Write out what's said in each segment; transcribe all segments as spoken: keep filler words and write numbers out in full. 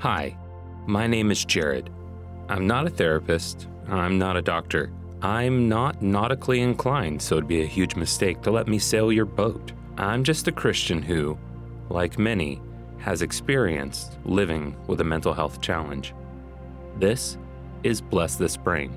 Hi, my name is Jared. I'm not a therapist. I'm not a doctor. I'm not nautically inclined, so it'd be a huge mistake to let me sail your boat. I'm just a Christian who, like many, has experienced living with a mental health challenge. This is Bless This Brain.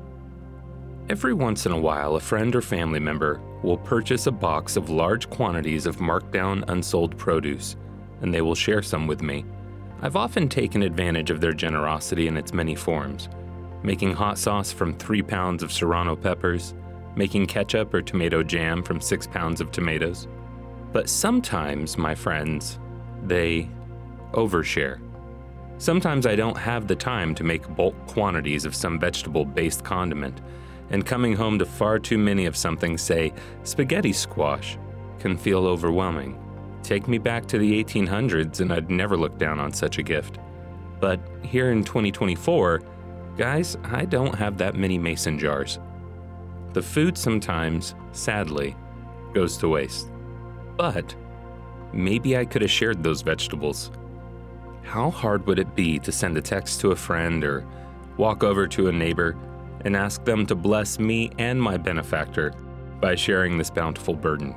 Every once in a while, a friend or family member will purchase a box of large quantities of marked-down unsold produce, and they will share some with me. I've often taken advantage of their generosity in its many forms, making hot sauce from three pounds of serrano peppers, making ketchup or tomato jam from six pounds of tomatoes. But sometimes, my friends, they overshare. Sometimes I don't have the time to make bulk quantities of some vegetable-based condiment, and coming home to far too many of something, say, spaghetti squash, can feel overwhelming. Take me back to the eighteen hundreds and I'd never look down on such a gift. But here in twenty twenty-four, guys, I don't have that many mason jars. The food sometimes, sadly, goes to waste. But maybe I could have shared those vegetables. How hard would it be to send a text to a friend or walk over to a neighbor and ask them to bless me and my benefactor by sharing this bountiful burden?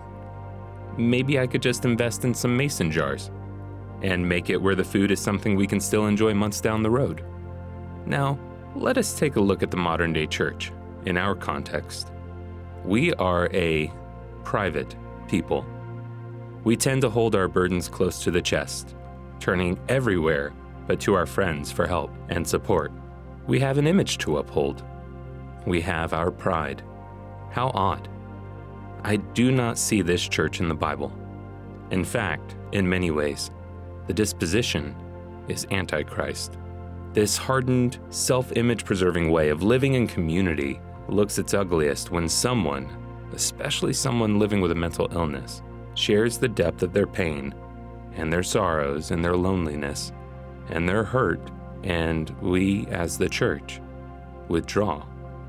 Maybe I could just invest in some mason jars and make it where the food is something we can still enjoy months down the road. Now, let us take a look at the modern day church in our context. We are a private people. We tend to hold our burdens close to the chest, turning everywhere but to our friends for help and support. We have an image to uphold. We have our pride. How odd. I do not see this church in the Bible. In fact, in many ways, the disposition is Antichrist. This hardened, self-image preserving way of living in community looks its ugliest when someone, especially someone living with a mental illness, shares the depth of their pain and their sorrows and their loneliness and their hurt, and we, as the church, withdraw.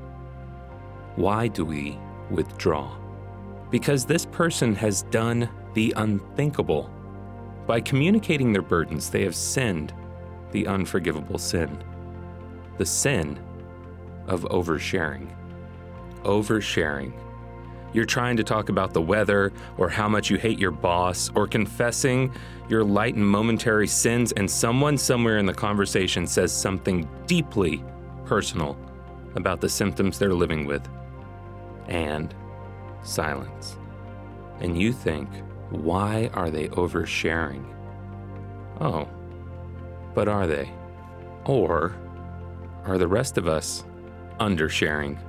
Why do we withdraw? Because this person has done the unthinkable. By communicating their burdens, they have sinned the unforgivable sin. The sin of oversharing. Oversharing. You're trying to talk about the weather or how much you hate your boss or confessing your light and momentary sins, and someone somewhere in the conversation says something deeply personal about the symptoms they're living with. And silence. And you think, why are they oversharing? Oh, but are they? Or are the rest of us undersharing?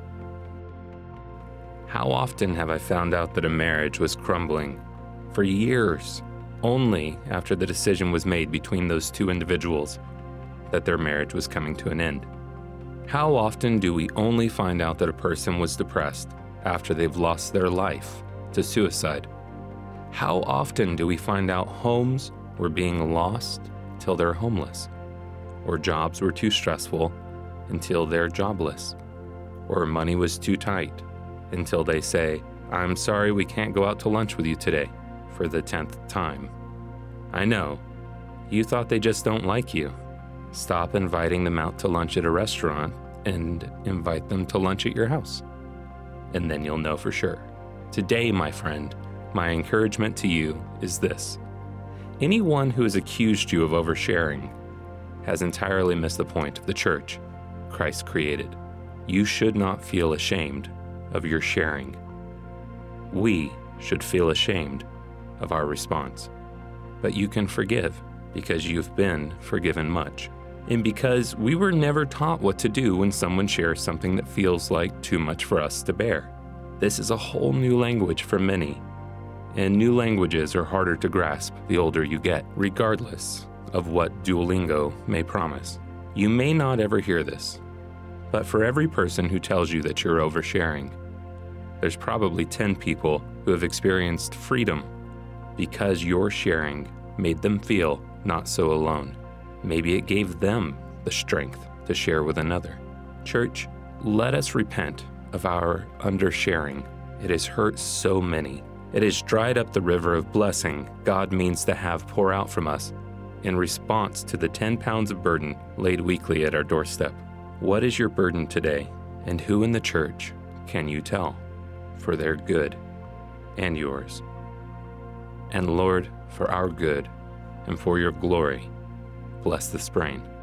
How often have I found out that a marriage was crumbling for years only after the decision was made between those two individuals that their marriage was coming to an end? How often do we only find out that a person was depressed after they've lost their life to suicide? How often do we find out homes were being lost till they're homeless, or jobs were too stressful until they're jobless, or money was too tight until they say, I'm sorry we can't go out to lunch with you today for the tenth time. I know, you thought they just don't like you. Stop inviting them out to lunch at a restaurant and invite them to lunch at your house. And then you'll know for sure. Today, my friend, my encouragement to you is this. Anyone who has accused you of oversharing has entirely missed the point of the church Christ created. You should not feel ashamed of your sharing. We should feel ashamed of our response. But you can forgive because you've been forgiven much. And because we were never taught what to do when someone shares something that feels like too much for us to bear. This is a whole new language for many, and new languages are harder to grasp the older you get, regardless of what Duolingo may promise. You may not ever hear this, but for every person who tells you that you're oversharing, there's probably ten people who have experienced freedom because your sharing made them feel not so alone. Maybe it gave them the strength to share with another. Church, let us repent of our undersharing. It has hurt so many. It has dried up the river of blessing God means to have pour out from us. in response to the ten pounds of burden laid weekly at our doorstep. What is your burden today, and who in the church can you tell for their good and yours? And Lord, for our good and for your glory, bless the sprain.